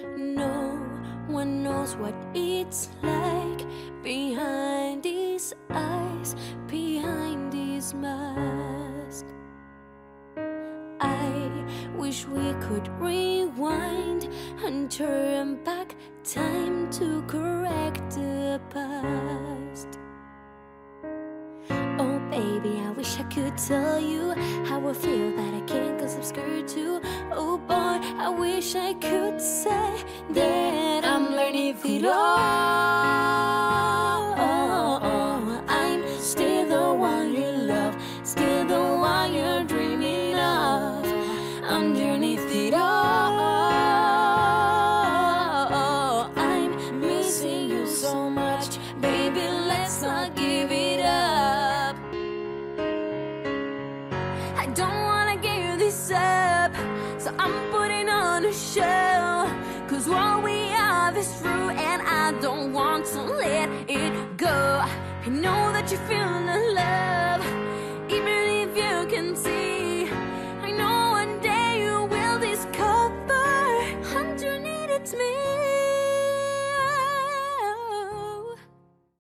No one knows what it's like behind these eyes, behind these masks. I wish we could rewind and turn back time to correct the past. Oh baby, I wish I could tell you how I feel, but I can't 'cause I'm scared to. Oh boy, I wish I could say that I'm learning it all. I'm still the one you love, still the one you're dreaming of. Underneath it all, I'm missing you so much. Baby, let's not give it up. I don't wanna give this up, so I'm putting on a show. 'Cause what we have is true, and I don't want to let it go. I know that you feel the love.